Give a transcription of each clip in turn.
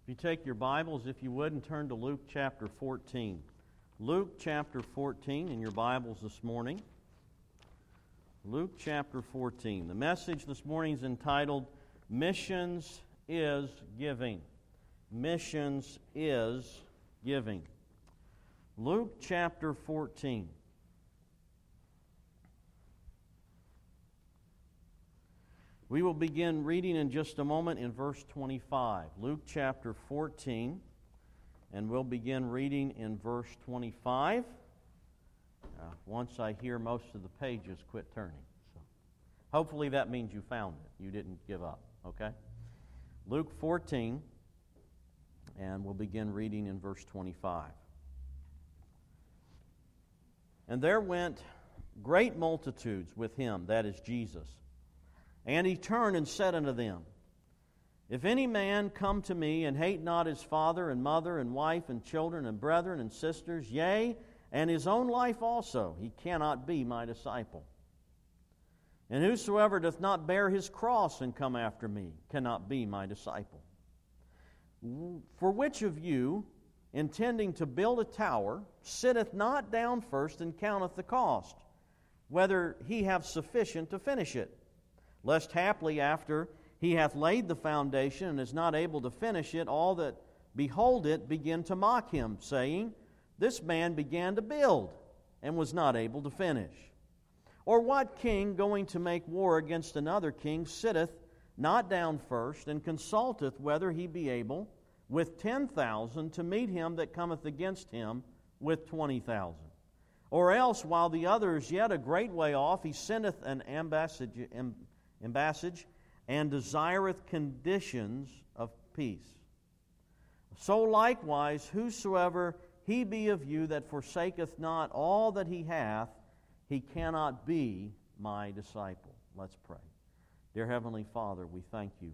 If you take your Bibles, if you would, and turn to Luke chapter 14. Luke chapter 14 in your Bibles this morning. Luke chapter 14. The message this morning is entitled, Missions is Giving. Missions is Giving. Luke chapter 14. We will begin reading in just a moment in verse 25. Luke chapter 14, and we'll begin reading in verse 25. Once I hear most of the pages, quit turning. So, hopefully that means you found it. You didn't give up, okay? Luke 14, and we'll begin reading in verse 25. And there went great multitudes with him, that is Jesus. And he turned and said unto them, If any man come to me and hate not his father and mother and wife and children and brethren and sisters, yea, and his own life also, he cannot be my disciple. And whosoever doth not bear his cross and come after me cannot be my disciple. For which of you, intending to build a tower, sitteth not down first and counteth the cost, whether he have sufficient to finish it? Lest haply after he hath laid the foundation and is not able to finish it, all that behold it begin to mock him, saying, This man began to build and was not able to finish. Or what king going to make war against another king sitteth not down first and consulteth whether he be able with 10,000 to meet him that cometh against him with 20,000? Or else, while the other is yet a great way off, he sendeth an ambassage and desireth conditions of peace. So likewise, whosoever he be of you that forsaketh not all that he hath, he cannot be my disciple. Let's pray. Dear Heavenly Father, we thank you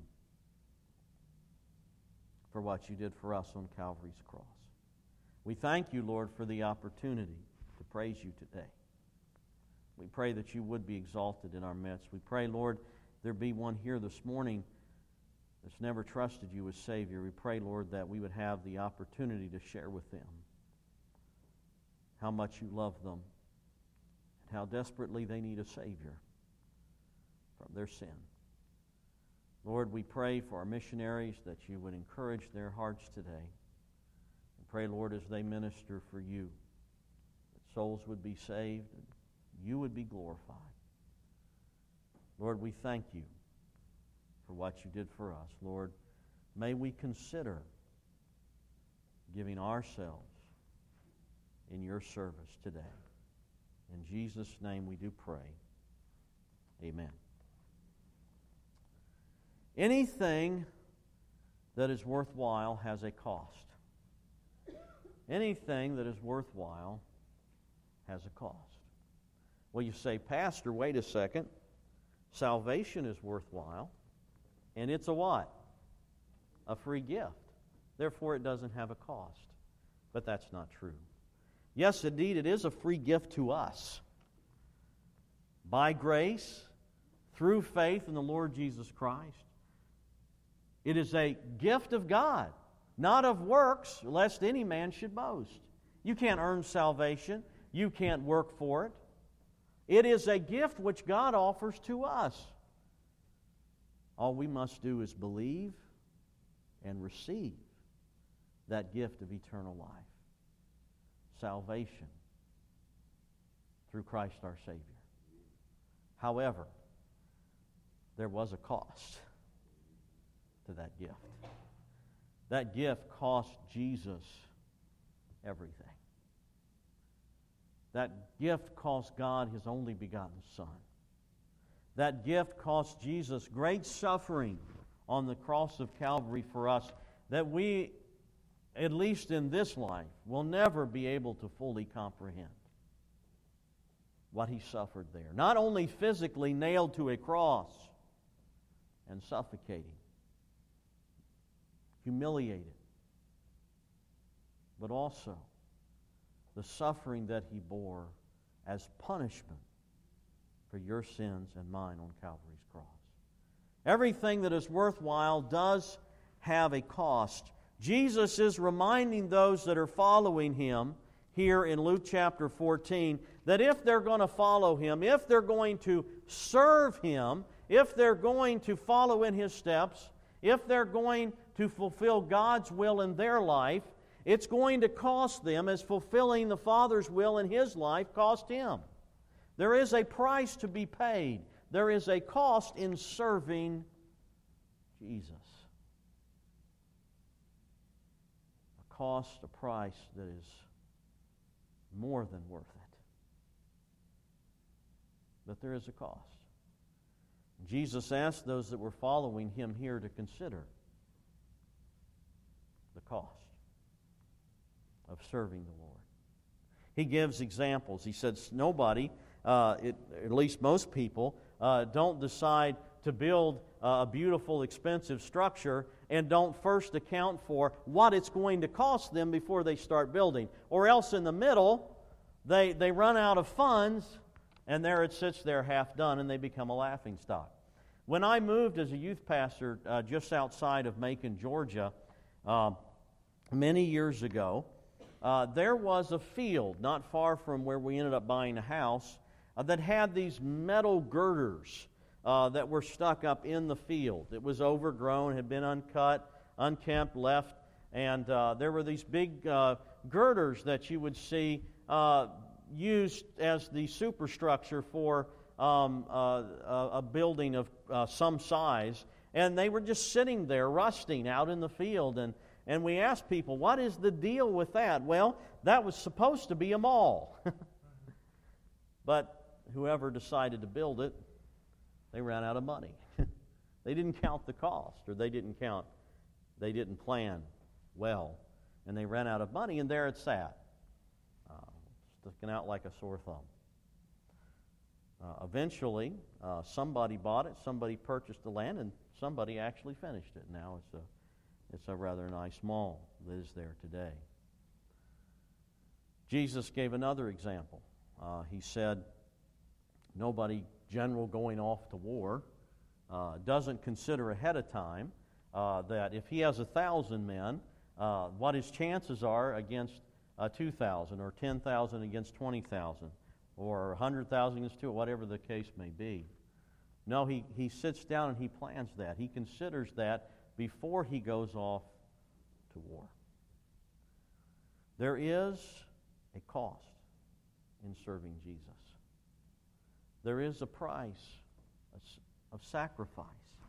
for what you did for us on Calvary's cross. We thank you, Lord, for the opportunity to praise you today. We pray that you would be exalted in our midst. We pray, Lord, there be one here this morning that's never trusted you as Savior. We pray, Lord, that we would have the opportunity to share with them how much you love them and how desperately they need a Savior from their sin. Lord, we pray for our missionaries that you would encourage their hearts today. And pray, Lord, as they minister for you, that souls would be saved and you would be glorified. Lord, we thank you for what you did for us. Lord, may we consider giving ourselves in your service today. In Jesus' name we do pray. Amen. Anything that is worthwhile has a cost. Anything that is worthwhile has a cost. Well, you say, Pastor, wait a second. Salvation is worthwhile, and it's a what? A free gift. Therefore, it doesn't have a cost. But that's not true. Yes, indeed, it is a free gift to us. By grace, through faith in the Lord Jesus Christ. It is a gift of God, not of works, lest any man should boast. You can't earn salvation. You can't work for it. It is a gift which God offers to us. All we must do is believe and receive that gift of eternal life. Salvation through Christ our Savior. However, there was a cost to that gift. That gift cost Jesus everything. That gift cost God His only begotten Son. That gift cost Jesus great suffering on the cross of Calvary for us that we, at least in this life, will never be able to fully comprehend what He suffered there. Not only physically nailed to a cross and suffocating, humiliated, but also the suffering that He bore as punishment for your sins and mine on Calvary's cross. Everything that is worthwhile does have a cost. Jesus is reminding those that are following Him here in Luke chapter 14 that if they're going to follow Him, if they're going to serve Him, if they're going to follow in His steps, if they're going to fulfill God's will in their life, it's going to cost them as fulfilling the Father's will in His life cost Him. There is a price to be paid. There is a cost in serving Jesus. A cost, a price that is more than worth it. But there is a cost. Jesus asked those that were following Him here to consider the cost of serving the Lord. He gives examples. He says nobody, at least most people, don't decide to build a beautiful, expensive structure and don't first account for what it's going to cost them before they start building. Or else in the middle, they run out of funds, and there it sits there half done, and they become a laughingstock. When I moved as a youth pastor just outside of Macon, Georgia, many years ago, there was a field not far from where we ended up buying a house that had these metal girders that were stuck up in the field. It was overgrown, had been uncut, unkempt, left, and there were these big girders that you would see used as the superstructure for a building of some size, and they were just sitting there rusting out in the field, and we asked people, what is the deal with that? Well, that was supposed to be a mall. But whoever decided to build it, they ran out of money. They didn't count the cost, or they didn't plan well, and they ran out of money, and there it sat, sticking out like a sore thumb. Eventually, somebody bought it, somebody purchased the land, and somebody actually finished it. Now it's a rather nice mall that is there today. Jesus gave another example. He said, nobody general going off to war doesn't consider ahead of time that if he has 1,000 men, what his chances are against 2,000 or 10,000 against 20,000 or 100,000 against 2, whatever the case may be. No, he sits down and he plans that. He considers that before he goes off to war. There is a cost in serving Jesus. There is a price of sacrifice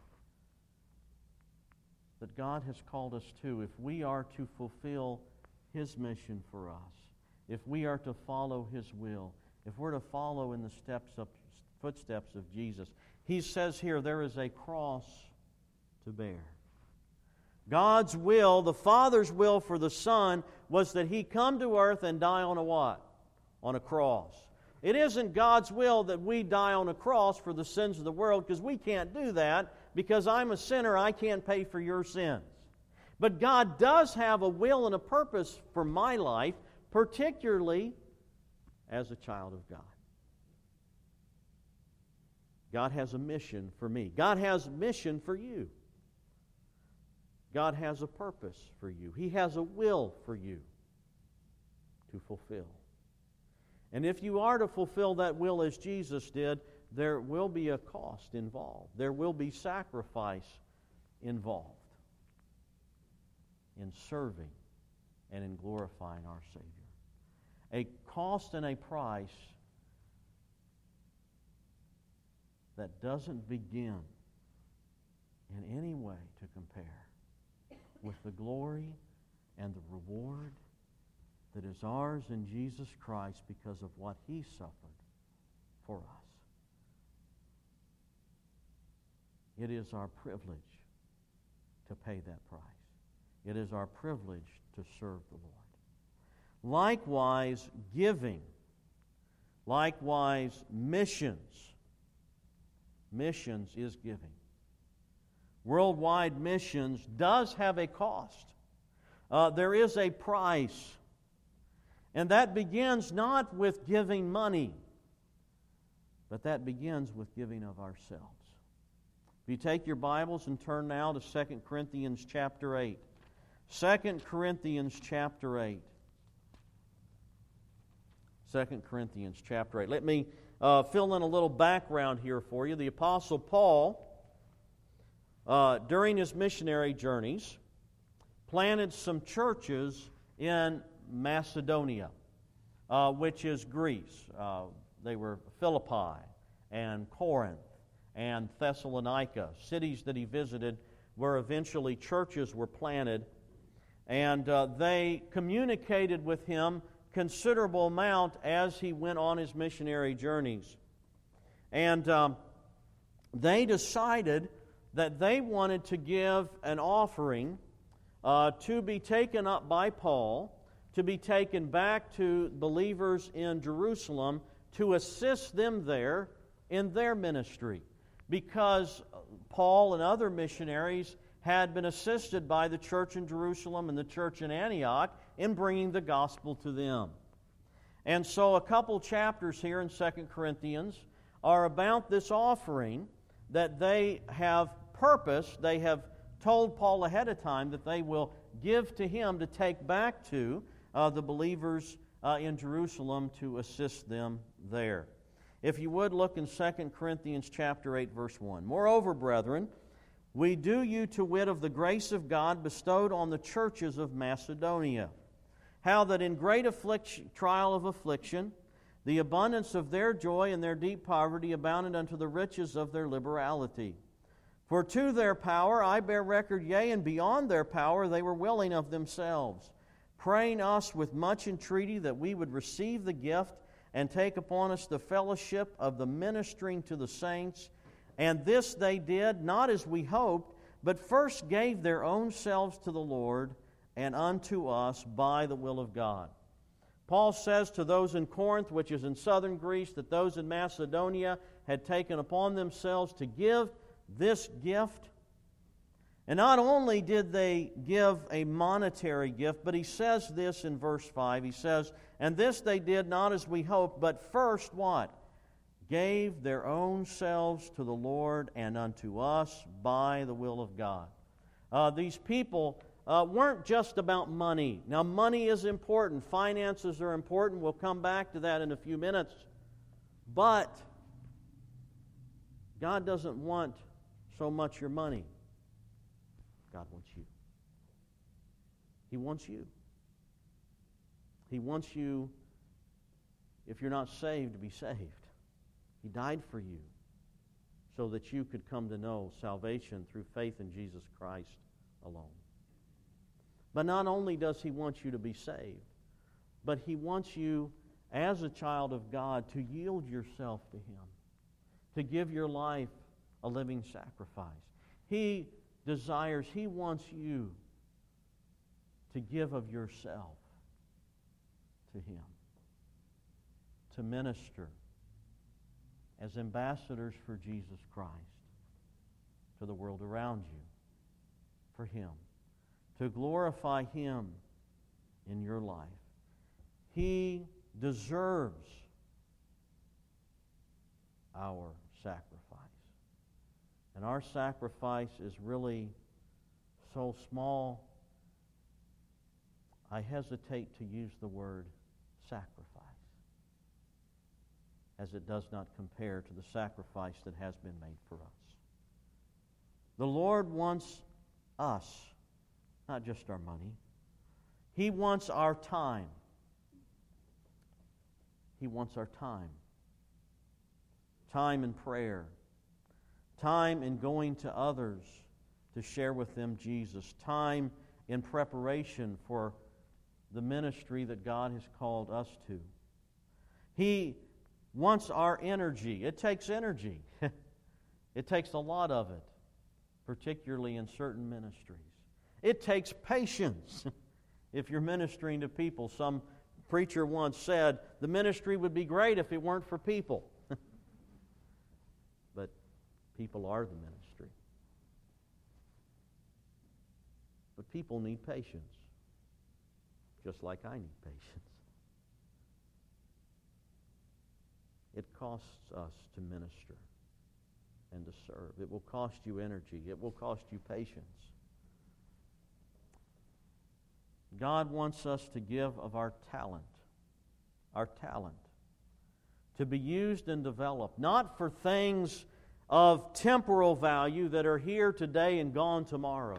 that God has called us to if we are to fulfill His mission for us, if we are to follow His will, if we're to follow in the footsteps of Jesus. He says here there is a cross to bear. God's will, the Father's will for the Son, was that He come to earth and die on a what? On a cross. It isn't God's will that we die on a cross for the sins of the world, because we can't do that, because I'm a sinner, I can't pay for your sins. But God does have a will and a purpose for my life, particularly as a child of God. God has a mission for me. God has a mission for you. God has a purpose for you. He has a will for you to fulfill. And if you are to fulfill that will as Jesus did, there will be a cost involved. There will be sacrifice involved in serving and in glorifying our Savior. A cost and a price that doesn't begin in any way to compare with the glory and the reward that is ours in Jesus Christ because of what He suffered for us. It is our privilege to pay that price. It is our privilege to serve the Lord. Likewise, giving. Likewise, missions. Missions is giving. Worldwide missions does have a cost. There is a price. And that begins not with giving money, but that begins with giving of ourselves. If you take your Bibles and turn now to 2 Corinthians chapter 8. 2 Corinthians chapter 8. 2 Corinthians chapter 8. Let me fill in a little background here for you. The Apostle Paul, during his missionary journeys, planted some churches in Macedonia, which is Greece. They were Philippi and Corinth and Thessalonica, cities that he visited where eventually churches were planted. And they communicated with him considerable amount as he went on his missionary journeys. And they decided that they wanted to give an offering to be taken up by Paul, to be taken back to believers in Jerusalem to assist them there in their ministry. Because Paul and other missionaries had been assisted by the church in Jerusalem and the church in Antioch in bringing the gospel to them. And so a couple chapters here in 2 Corinthians are about this offering that they have purposed, they have told Paul ahead of time that they will give to him to take back to the believers in Jerusalem to assist them there. If you would, look in 2 Corinthians chapter 8, verse 1. Moreover, brethren, we do you to wit of the grace of God bestowed on the churches of Macedonia, how that in great trial of affliction, the abundance of their joy and their deep poverty abounded unto the riches of their liberality. For to their power I bear record, yea, and beyond their power they were willing of themselves, praying us with much entreaty that we would receive the gift and take upon us the fellowship of the ministering to the saints. And this they did, not as we hoped, but first gave their own selves to the Lord and unto us by the will of God. Paul says to those in Corinth, which is in southern Greece, that those in Macedonia had taken upon themselves to give this gift. And not only did they give a monetary gift, but he says this in verse 5. He says, and this they did not as we hoped, but first what? Gave their own selves to the Lord and unto us by the will of God. These people weren't just about money. Now, money is important. Finances are important. We'll come back to that in a few minutes. But God doesn't want so much your money. God wants you. He wants you. He wants you, if you're not saved, to be saved. He died for you so that you could come to know salvation through faith in Jesus Christ alone. But not only does He want you to be saved, but He wants you, as a child of God, to yield yourself to Him, to give your life a living sacrifice. He desires, He wants you to give of yourself to Him, to minister as ambassadors for Jesus Christ to the world around you, for Him, to glorify Him in your life. He deserves our sacrifice. And our sacrifice is really so small, I hesitate to use the word sacrifice, as it does not compare to the sacrifice that has been made for us. The Lord wants us, not just our money. He wants our time. He wants our time. Time in prayer. Time in going to others to share with them Jesus. Time in preparation for the ministry that God has called us to. He wants our energy. It takes energy. It takes a lot of it, particularly in certain ministries. It takes patience if you're ministering to people. Some preacher once said, the ministry would be great if it weren't for people. But people are the ministry. But people need patience, just like I need patience. It costs us to minister and to serve. It will cost you energy. It will cost you patience. God wants us to give of our talent, to be used and developed, not for things of temporal value that are here today and gone tomorrow,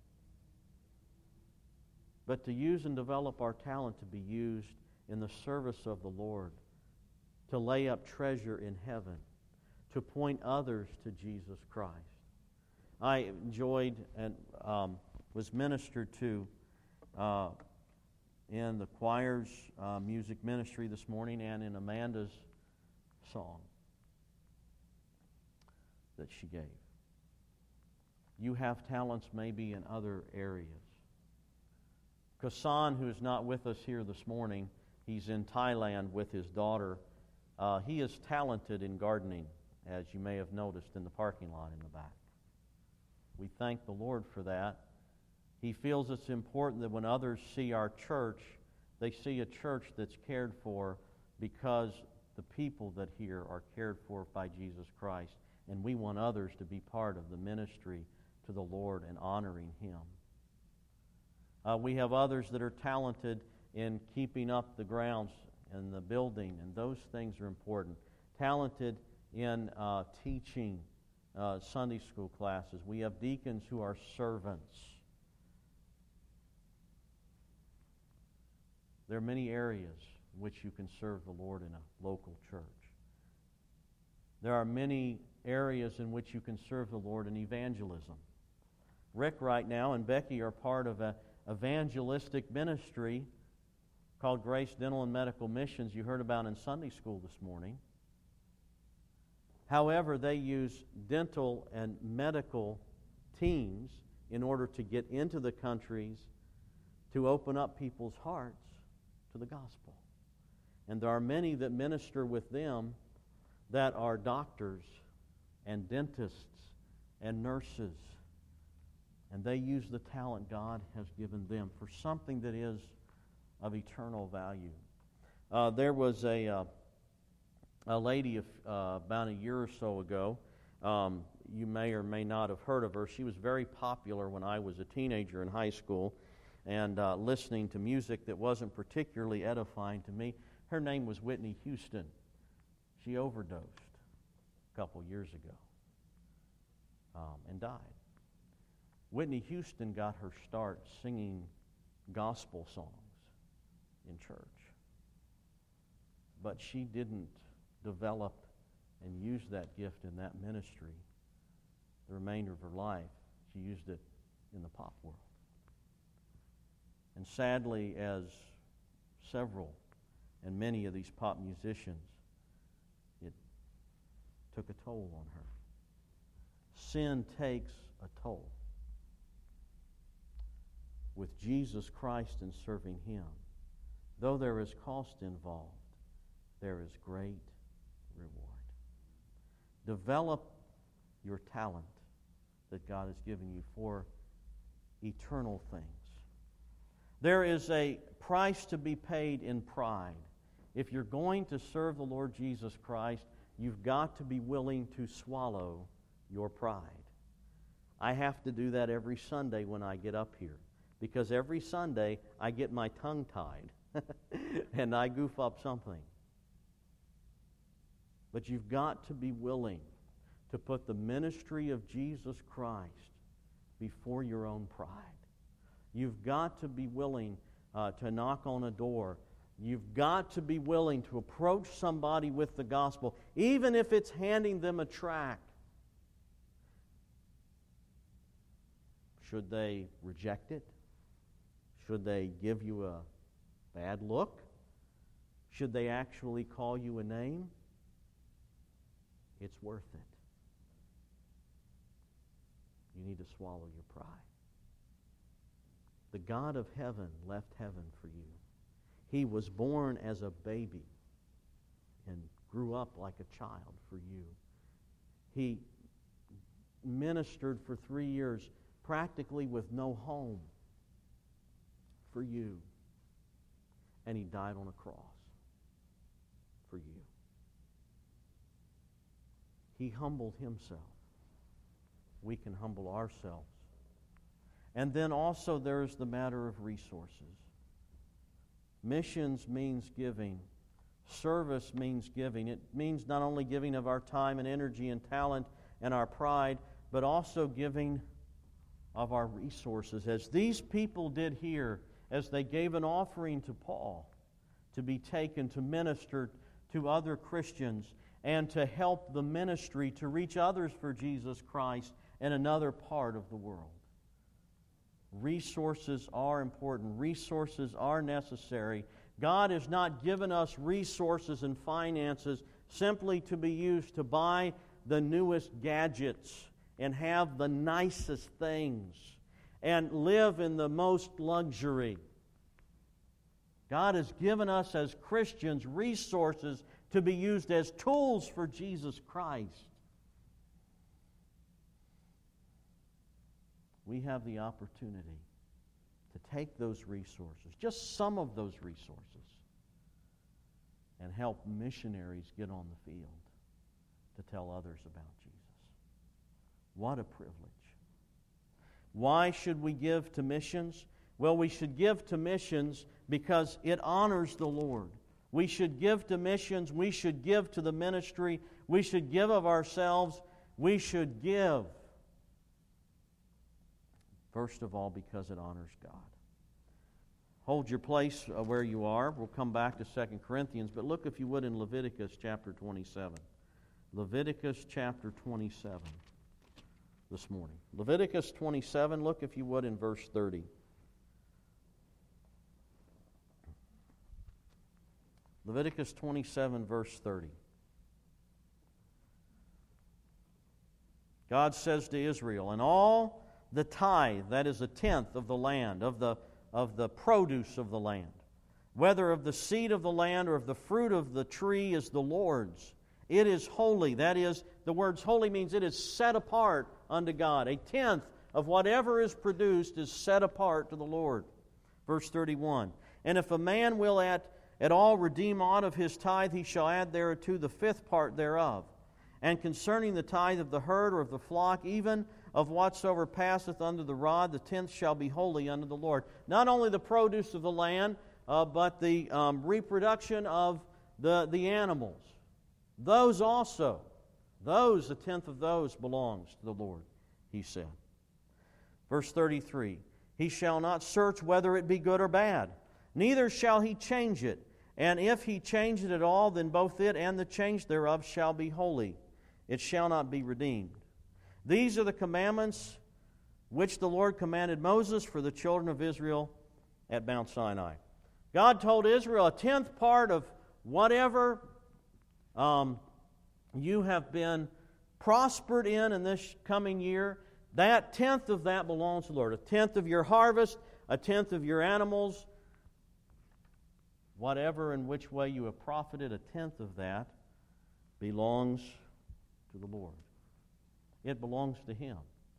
but to use and develop our talent to be used in the service of the Lord, to lay up treasure in heaven, to point others to Jesus Christ. I enjoyed and was ministered to in the choir's music ministry this morning and in Amanda's song that she gave. You have talents maybe in other areas. Kasan, who is not with us here this morning, he's in Thailand with his daughter. He is talented in gardening, as you may have noticed in the parking lot in the back. We thank the Lord for that. He feels it's important that when others see our church, they see a church that's cared for because the people that here are cared for by Jesus Christ. And we want others to be part of the ministry to the Lord and honoring Him. We have others that are talented in keeping up the grounds and the building, and those things are important. Talented in teaching Sunday school classes. We have deacons who are servants. There are many areas in which you can serve the Lord in a local church. There are many areas in which you can serve the Lord in evangelism. Rick right now and Becky are part of an evangelistic ministry called Grace Dental and Medical Missions you heard about in Sunday school this morning. However, they use dental and medical teams in order to get into the countries to open up people's hearts to the gospel. And there are many that minister with them that are doctors and dentists and nurses. And they use the talent God has given them for something that is of eternal value. There was a lady about a year or so ago. You may or may not have heard of her. She was very popular when I was a teenager in high school and listening to music that wasn't particularly edifying to me. Her name was Whitney Houston. She overdosed a couple years ago and died. Whitney Houston got her start singing gospel songs in church. But she didn't develop and use that gift in that ministry the remainder of her life. She used it in the pop world. And sadly, as several and many of these pop musicians, it took a toll on her. Sin takes a toll. With Jesus Christ and serving Him, though there is cost involved, there is great reward. Develop your talent that God has given you for eternal things. There is a price to be paid in pride. If you're going to serve the Lord Jesus Christ, you've got to be willing to swallow your pride. I have to do that every Sunday when I get up here, because every Sunday I get my tongue tied and I goof up something. But you've got to be willing to put the ministry of Jesus Christ before your own pride. You've got to be willing to knock on a door. You've got to be willing to approach somebody with the gospel, even if it's handing them a tract. Should they reject it? Should they give you a bad look? Should they actually call you a name? It's worth it. You need to swallow your pride. The God of heaven left heaven for you. He was born as a baby and grew up like a child for you. He ministered for 3 years practically with no home for you. And He died on a cross for you. He humbled Himself. We can humble ourselves. And then also there's the matter of resources. Missions means giving. Service means giving. It means not only giving of our time and energy and talent and our pride, but also giving of our resources, as these people did here, as they gave an offering to Paul to be taken to minister to other Christians and to help the ministry to reach others for Jesus Christ in another part of the world. Resources are important. Resources are necessary. God has not given us resources and finances simply to be used to buy the newest gadgets and have the nicest things and live in the most luxury. God has given us as Christians resources to be used as tools for Jesus Christ. We have the opportunity to take those resources, just some of those resources, and help missionaries get on the field to tell others about Jesus. What a privilege. Why should we give to missions? Well, we should give to missions because it honors the Lord. We should give to missions. We should give to the ministry. We should give of ourselves. We should give, first of all, because it honors God. Hold your place where you are. We'll come back to 2 Corinthians, but look, if you would, in Leviticus chapter 27. Leviticus chapter 27 this morning. Leviticus 27, look, if you would, in verse 30. Leviticus 27, verse 30. God says to Israel, "And all the tithe, that is a tenth of the land, of the produce of the land, whether of the seed of the land or of the fruit of the tree, is the Lord's. It is holy." That is, the words holy means it is set apart unto God. A tenth of whatever is produced is set apart to the Lord. Verse 31. "And if a man will at all redeem aught of his tithe, he shall add thereto the fifth part thereof. And concerning the tithe of the herd or of the flock, even of whatsoever passeth under the rod, the tenth shall be holy unto the Lord." Not only the produce of the land, but the reproduction of the animals. Those also, a tenth of those belongs to the Lord, he said. Verse 33, "He shall not search whether it be good or bad, neither shall he change it. And if he change it at all, then both it and the change thereof shall be holy. It shall not be redeemed. These are the commandments which the Lord commanded Moses for the children of Israel at Mount Sinai." God told Israel a tenth part of whatever you have been prospered in this coming year, that tenth of that belongs to the Lord. A tenth of your harvest, a tenth of your animals, whatever in which way you have profited, a tenth of that belongs to the Lord. It belongs to Him.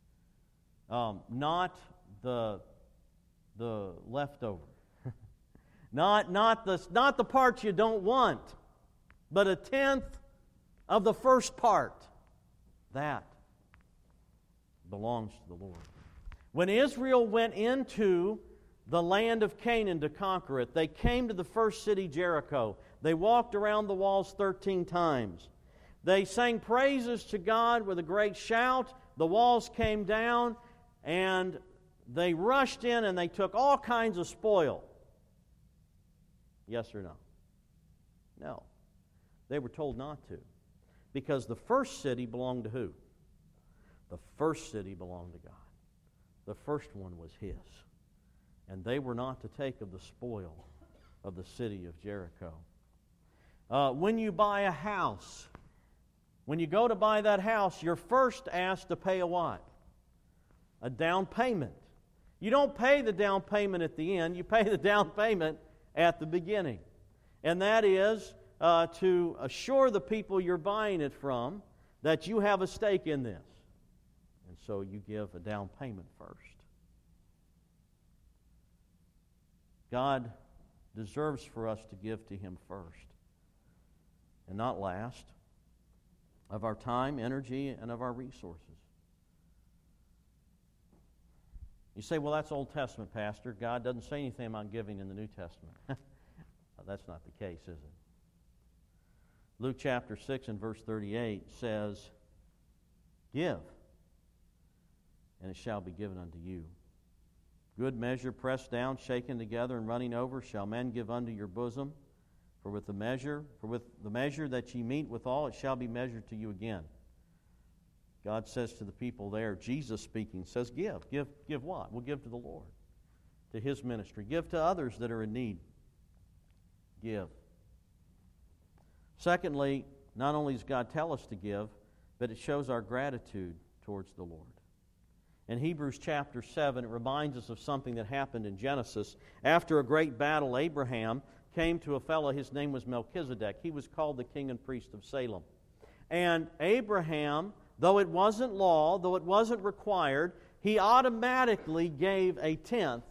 Not the leftover. not the parts you don't want, but a tenth of the first part. That belongs to the Lord. When Israel went into the land of Canaan to conquer it, they came to the first city, Jericho. They walked around the walls 13 times. They sang praises to God with a great shout. The walls came down, and they rushed in and they took all kinds of spoil. Yes or no? No. They were told not to. Because the first city belonged to who? The first city belonged to God. The first one was His. And they were not to take of the spoil of the city of Jericho. When you buy a house, when you go to buy that house, you're first asked to pay a what? A down payment. You don't pay the down payment at the end. You pay the down payment at the beginning. And that is to assure the people you're buying it from that you have a stake in this. And so you give a down payment first. God deserves for us to give to Him first and not last, of our time, energy, and of our resources. You say, well, that's Old Testament, Pastor. God doesn't say anything about giving in the New Testament. That's not the case, is it? Luke chapter 6 and verse 38 says, "Give, and it shall be given unto you. Good measure, pressed down, shaken together, and running over, shall men give unto your bosom. For with the measure that ye meet withal, it shall be measured to you again." God says to the people there, Jesus speaking, says, give. Give what? We'll give to the Lord, to His ministry. Give to others that are in need. Give. Secondly, not only does God tell us to give, but it shows our gratitude towards the Lord. In Hebrews chapter 7, it reminds us of something that happened in Genesis. After a great battle, Abraham came to a fellow, his name was Melchizedek. He was called the king and priest of Salem. And Abraham, though it wasn't law, though it wasn't required, he automatically gave a tenth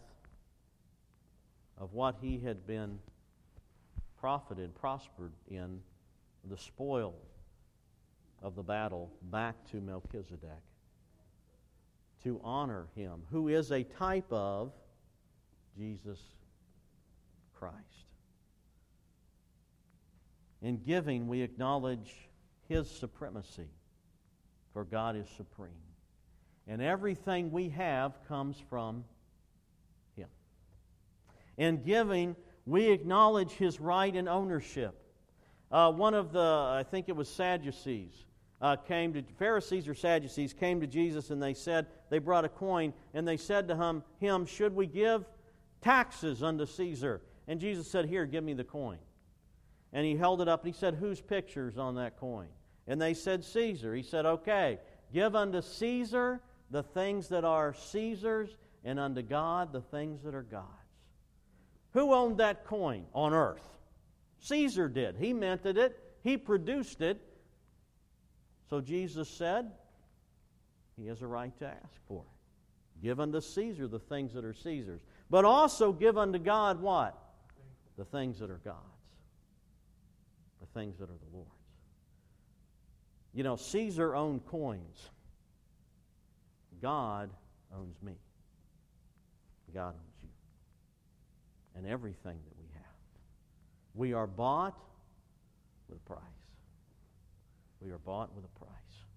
of what he had been prospered in the spoil of the battle back to Melchizedek to honor him, who is a type of Jesus Christ. In giving, we acknowledge His supremacy, for God is supreme. And everything we have comes from Him. In giving, we acknowledge His right and ownership. One of the, I think it was Sadducees, Pharisees or Sadducees came to Jesus and they brought a coin and they said to him, "Should we give taxes unto Caesar?" And Jesus said, "Here, give me the coin." And He held it up and He said, "Whose picture's on that coin?" And they said, "Caesar." He said, "Okay, give unto Caesar the things that are Caesar's, and unto God the things that are God's." Who owned that coin on earth? Caesar did. He minted it. He produced it. So Jesus said, he has a right to ask for it. Give unto Caesar the things that are Caesar's. But also give unto God what? The things that are God's. The things that are the Lord's. You know, Caesar owned coins. God owns me. God owns you. And everything that we have. We are bought with a price. We are bought with a price.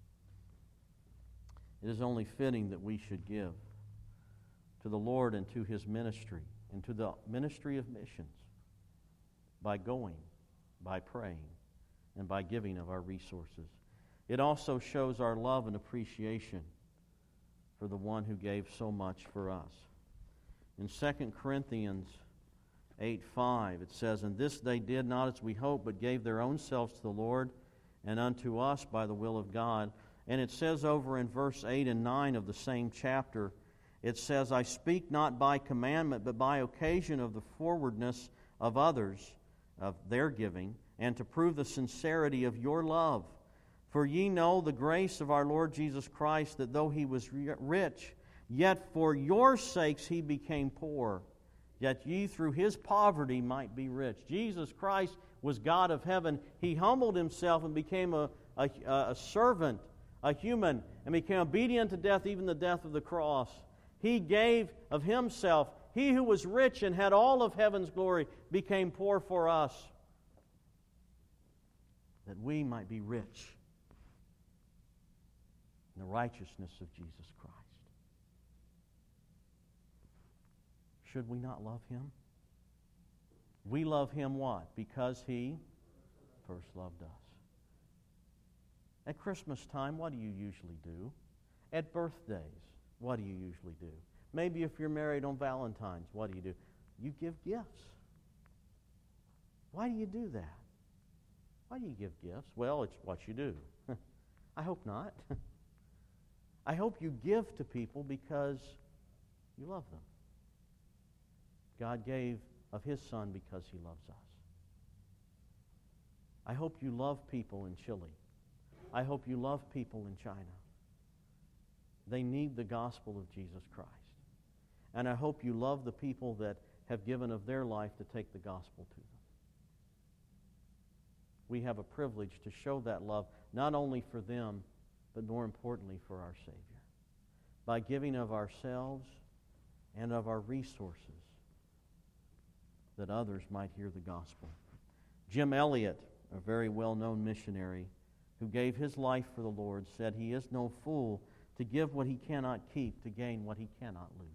It is only fitting that we should give to the Lord and to His ministry and to the ministry of missions by going, by praying, and by giving of our resources. It also shows our love and appreciation for the one who gave so much for us. In 2 Corinthians 8:5, it says, "And this they did not as we hoped, but gave their own selves to the Lord and unto us by the will of God." And it says over in verse 8 and 9 of the same chapter, it says, "I speak not by commandment, but by occasion of the forwardness of others, of their giving, and to prove the sincerity of your love. For ye know the grace of our Lord Jesus Christ, that though He was rich, yet for your sakes He became poor, yet ye through His poverty might be rich." Jesus Christ was God of heaven. He humbled Himself and became a servant, a human, and became obedient to death, even the death of the cross. He gave of Himself. He who was rich and had all of heaven's glory became poor for us, that we might be rich in the righteousness of Jesus Christ. Should we not love Him? We love Him what? Because He first loved us. At Christmas time, what do you usually do? At birthdays, what do you usually do? Maybe if you're married on Valentine's, what do? You give gifts. Why do you do that? Why do you give gifts? Well, it's what you do. I hope not. I hope you give to people because you love them. God gave of His Son because He loves us. I hope you love people in Chile. I hope you love people in China. They need the gospel of Jesus Christ. And I hope you love the people that have given of their life to take the gospel to them. We have a privilege to show that love, not only for them, but more importantly for our Savior, by giving of ourselves and of our resources that others might hear the gospel. Jim Elliot, a very well-known missionary who gave his life for the Lord, said he is no fool to give what he cannot keep to gain what he cannot lose.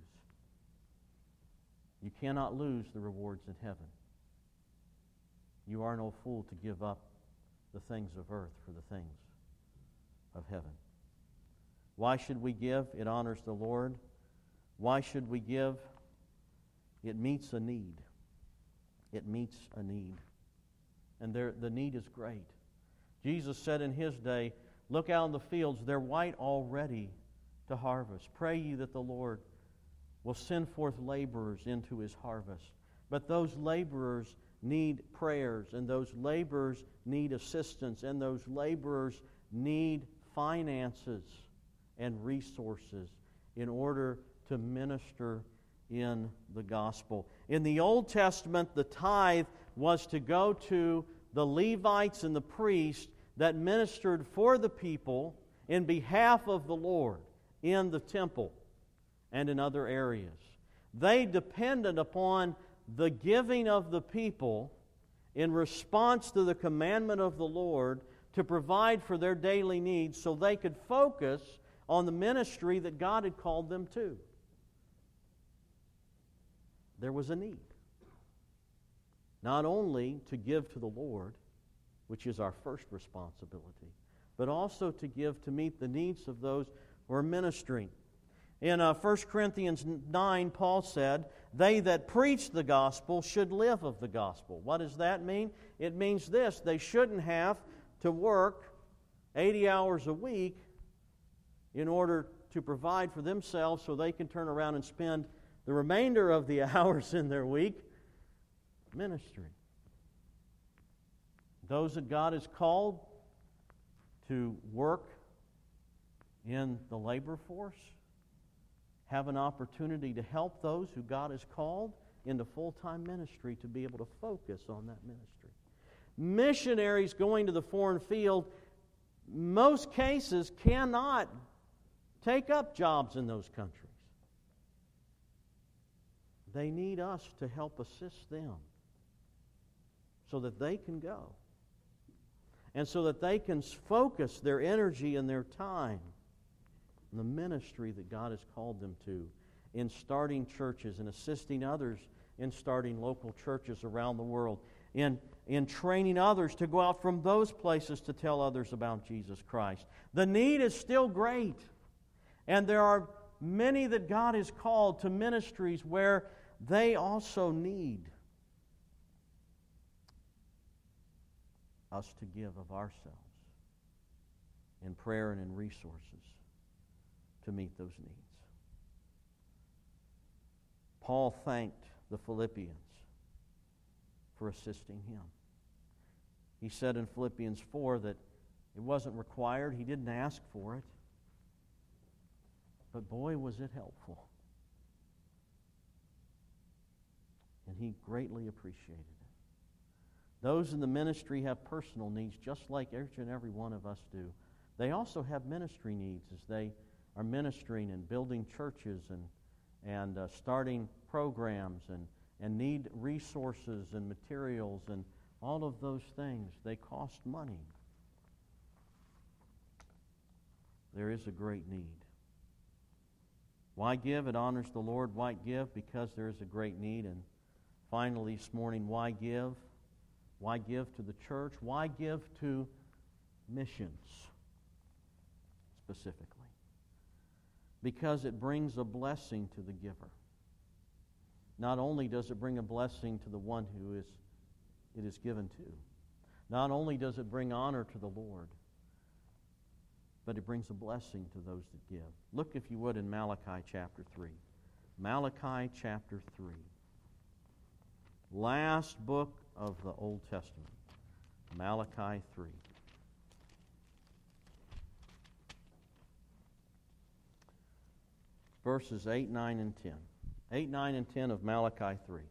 You cannot lose the rewards in heaven. You are no fool to give up the things of earth for the things of heaven. Why should we give? It honors the Lord. Why should we give? It meets a need. It meets a need. And the need is great. Jesus said in His day, look out in the fields, they're white already to harvest. Pray ye that the Lord will send forth laborers into His harvest. But those laborers need prayers, and those laborers need assistance, and those laborers need finances and resources in order to minister in the gospel. In the Old Testament, the tithe was to go to the Levites and the priests that ministered for the people in behalf of the Lord in the temple and in other areas. They depended upon the giving of the people in response to the commandment of the Lord to provide for their daily needs so they could focus on the ministry that God had called them to. There was a need. Not only to give to the Lord, which is our first responsibility, but also to give to meet the needs of those who are ministering. In 1 Corinthians 9, Paul said, they that preach the gospel should live of the gospel. What does that mean? It means this: they shouldn't have to work 80 hours a week in order to provide for themselves so they can turn around and spend the remainder of the hours in their week ministry. Those that God has called to work in the labor force have an opportunity to help those who God has called into full-time ministry to be able to focus on that ministry. Missionaries going to the foreign field, most cases, cannot take up jobs in those countries. They need us to help assist them so that they can go and so that they can focus their energy and their time on the ministry that God has called them to in starting churches and assisting others in starting local churches around the world, in training others to go out from those places to tell others about Jesus Christ. The need is still great, and there are many that God has called to ministries where they also need us to give of ourselves in prayer and in resources to meet those needs. Paul thanked the Philippians for assisting him. He said in Philippians 4 that it wasn't required, he didn't ask for it, but boy, was it helpful. And he greatly appreciated it. Those in the ministry have personal needs, just like each and every one of us do. They also have ministry needs as they are ministering and building churches and starting programs and need resources and materials and all of those things. They cost money. There is a great need. Why give? It honors the Lord. Why give? Because there is a great need. And finally this morning, why give? Why give to the church? Why give to missions specifically? Because it brings a blessing to the giver. Not only does it bring a blessing to the one who it is given to, not only does it bring honor to the Lord, but it brings a blessing to those that give. Look, if you would, in Malachi chapter 3. Malachi chapter 3. Last book of the Old Testament. Malachi 3. Verses 8, 9, and 10. 8, 9, and 10 of Malachi 3.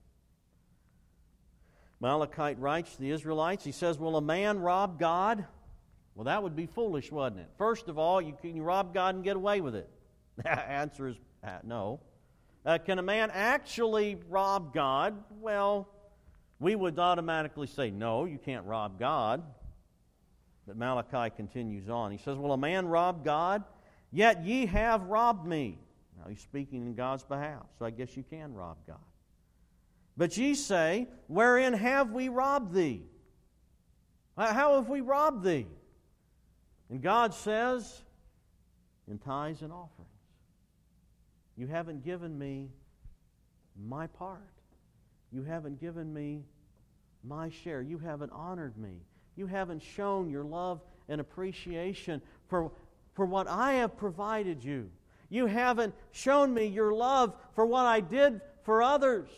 Malachi writes to the Israelites, he says, will a man rob God? Well, that would be foolish, wouldn't it? First of all, can you rob God and get away with it? The answer is no. Can a man actually rob God? Well, We would automatically say, no, you can't rob God. But Malachi continues on. He says, will a man rob God? Yet ye have robbed me. Now he's speaking in God's behalf, so I guess you can rob God. But ye say, wherein have we robbed thee? How have we robbed thee? And God says, in tithes and offerings. You haven't given me my part. You haven't given me my share. You haven't honored me. You haven't shown your love and appreciation for what I have provided you. You haven't shown me your love for what I did for others.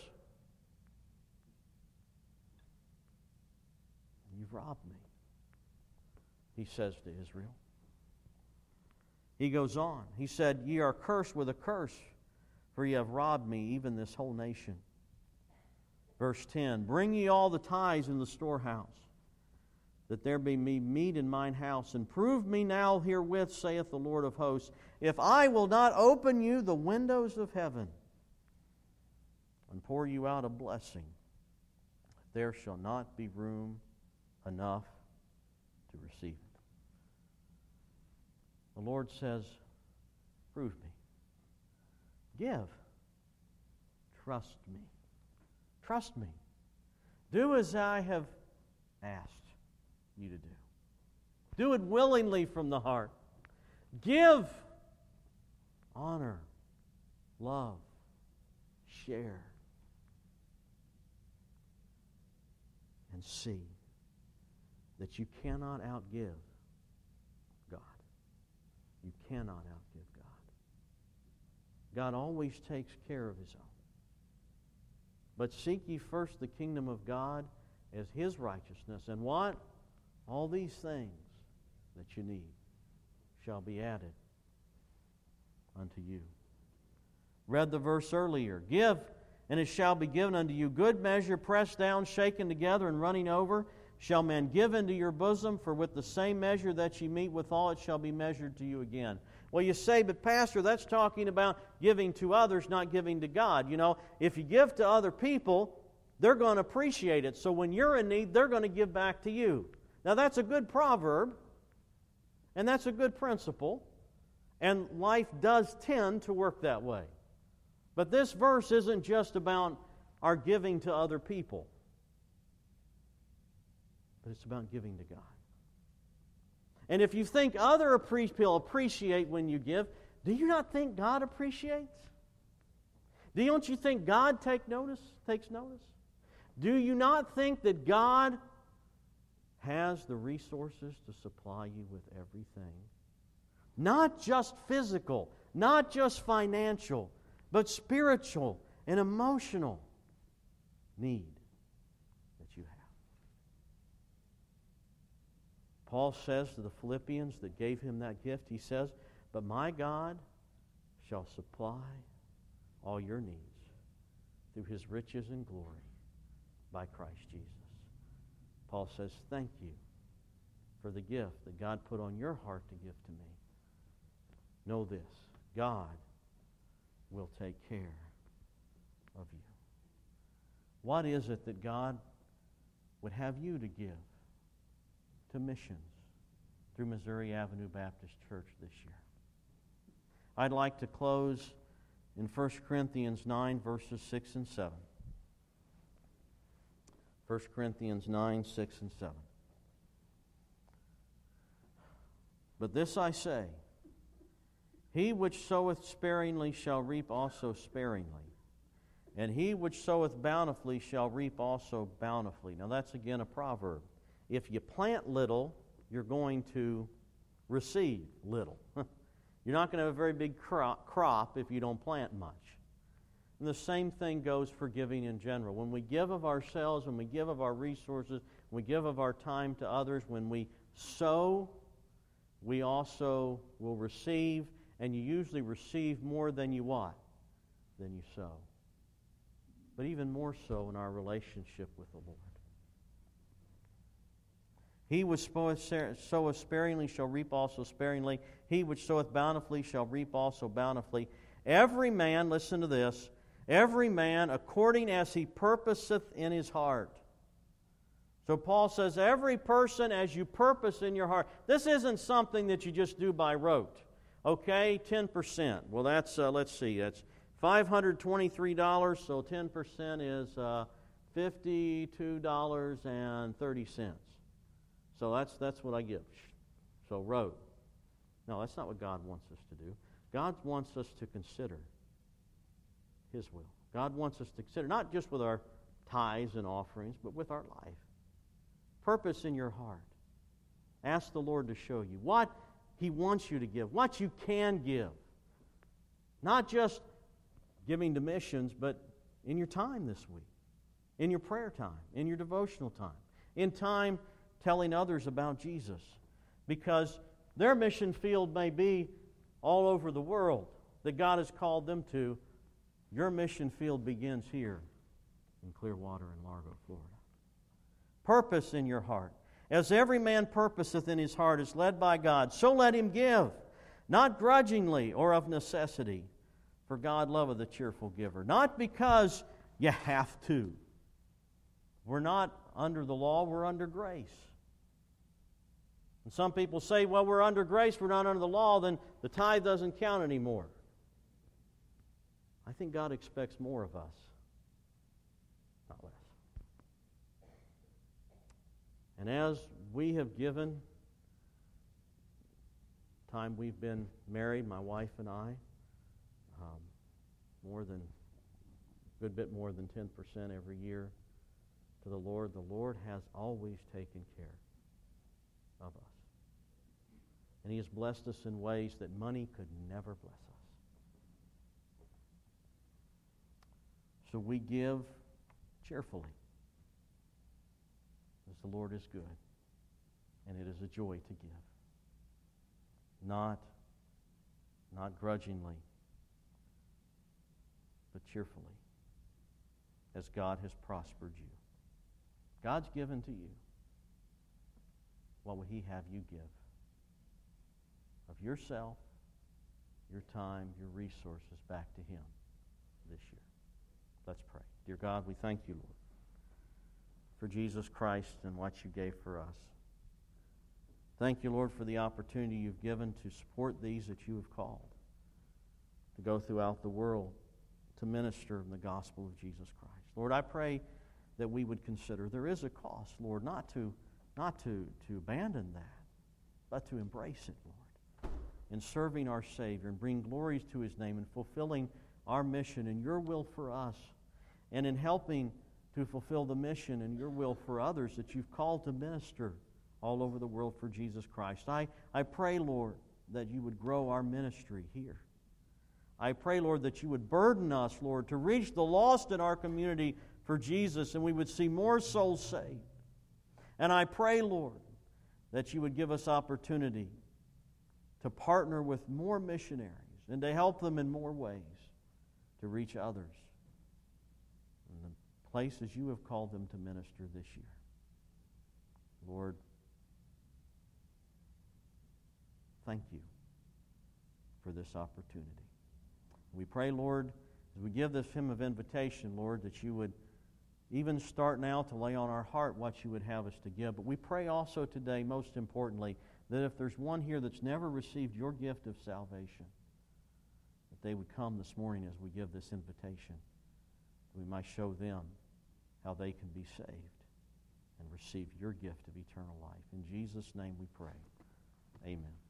You've robbed me, he says to Israel. He goes on. He said, ye are cursed with a curse, for ye have robbed me, even this whole nation. Verse 10, bring ye all the tithes in the storehouse, that there be meat in mine house, and prove me now herewith, saith the Lord of hosts, if I will not open you the windows of heaven, and pour you out a blessing, there shall not be room enough to receive it. The Lord says, prove me. Give. Trust me. Trust me. Do as I have asked you to do. Do it willingly from the heart. Give. Honor. Love. Share. And see that you cannot outgive God. You cannot outgive God. God always takes care of His own. But seek ye first the kingdom of God as His righteousness, and what? All these things that you need shall be added unto you. Read the verse earlier. Give, and it shall be given unto you. Good measure, pressed down, shaken together, and running over, shall men give into your bosom, for with the same measure that ye meet withal, it shall be measured to you again. Well, you say, but Pastor, that's talking about giving to others, not giving to God. You know, if you give to other people, they're going to appreciate it. So when you're in need, they're going to give back to you. Now, that's a good proverb, and that's a good principle, and life does tend to work that way. But this verse isn't just about our giving to other people, but it's about giving to God. And if you think other people appreciate when you give, do you not think God appreciates? Don't you think God takes notice? Do you not think that God has the resources to supply you with everything? Not just physical, not just financial, but spiritual and emotional need that you have. Paul says to the Philippians that gave him that gift, he says, but my God shall supply all your needs through His riches and glory by Christ Jesus. Paul says, thank you for the gift that God put on your heart to give to me. Know this, God will take care of you. What is it that God would have you to give to missions through Missouri Avenue Baptist Church this year? I'd like to close in 1 Corinthians 9, verses 6 and 7. 1 Corinthians 9, 6 and 7. But this I say, he which soweth sparingly shall reap also sparingly, and he which soweth bountifully shall reap also bountifully. Now that's again a proverb. If you plant little, you're going to receive little. You're not going to have a very big crop if you don't plant much. And the same thing goes for giving in general. When we give of ourselves, when we give of our resources, when we give of our time to others, when we sow, we also will receive, and you usually receive more than you what? Than you sow. But even more so in our relationship with the Lord. He which soweth sparingly shall reap also sparingly. He which soweth bountifully shall reap also bountifully. Every man, listen to this, every man according as he purposeth in his heart. So Paul says, every person as you purpose in your heart. This isn't something that you just do by rote. Okay, 10%. Well, that's, let's see, that's $523, so 10% is $52.30. So that's what I give. So rote. No, that's not what God wants us to do. God wants us to consider His will. God wants us to consider, not just with our tithes and offerings, but with our life. Purpose in your heart. Ask the Lord to show you what He wants you to give, what you can give. Not just giving to missions, but in your time this week, in your prayer time, in your devotional time, in time telling others about Jesus. Because their mission field may be all over the world that God has called them to. Your mission field begins here in Clearwater and Largo, Florida. Purpose in your heart. As every man purposeth in his heart is led by God, so let him give, not grudgingly or of necessity, for God loveth a cheerful giver. Not because you have to. We're not under the law, we're under grace. And some people say, well, we're under grace, we're not under the law, then the tithe doesn't count anymore. I think God expects more of us, not less. And as we have given, time we've been married, my wife and I, a good bit more than 10% every year to the Lord has always taken care of us. And He has blessed us in ways that money could never bless us. So we give cheerfully, as the Lord is good, and it is a joy to give. Not grudgingly, but cheerfully, as God has prospered you. God's given to you. What will He have you give? Of yourself, your time, your resources back to Him this year. Let's pray. Dear God, we thank you, Lord, for Jesus Christ and what you gave for us. Thank you, Lord, for the opportunity you've given to support these that you have called, to go throughout the world to minister in the gospel of Jesus Christ. Lord, I pray that we would consider there is a cost, Lord, not to abandon that, but to embrace it, Lord, in serving our Savior and bring glories to His name and fulfilling our mission and your will for us, and in helping to fulfill the mission and your will for others that you've called to minister all over the world for Jesus Christ. I pray, Lord, that you would grow our ministry here. I pray, Lord, that you would burden us, Lord, to reach the lost in our community for Jesus, and we would see more souls saved. And I pray, Lord, that you would give us opportunity to partner with more missionaries and to help them in more ways to reach others in the places you have called them to minister this year. Lord, thank you for this opportunity. We pray, Lord, as we give this hymn of invitation, Lord, that you would even start now to lay on our heart what you would have us to give. But we pray also today, most importantly, that if there's one here that's never received your gift of salvation, that they would come this morning as we give this invitation. We might show them how they can be saved and receive your gift of eternal life. In Jesus' name we pray. Amen.